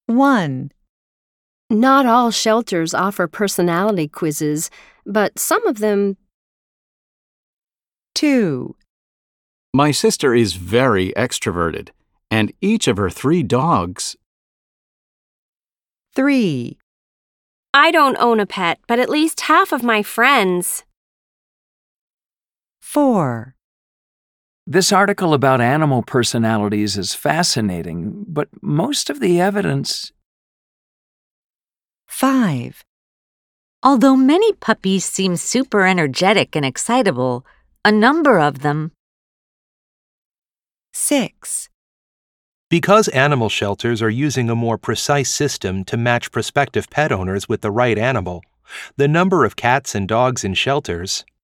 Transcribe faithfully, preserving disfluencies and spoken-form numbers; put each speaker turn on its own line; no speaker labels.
one,
Not all shelters offer personality quizzes, but some of them.
two,
My sister is very extroverted, and each of her three dogs.
three,
I don't own a pet, but at least half of my friends.
four,
This article about animal personalities is fascinating, but most of the evidence.
five,
Although many puppies seem super energetic and excitable, a number of them.
six,
Because animal shelters are using a more precise system to match prospective pet owners with the right animal, the number of cats and dogs in shelters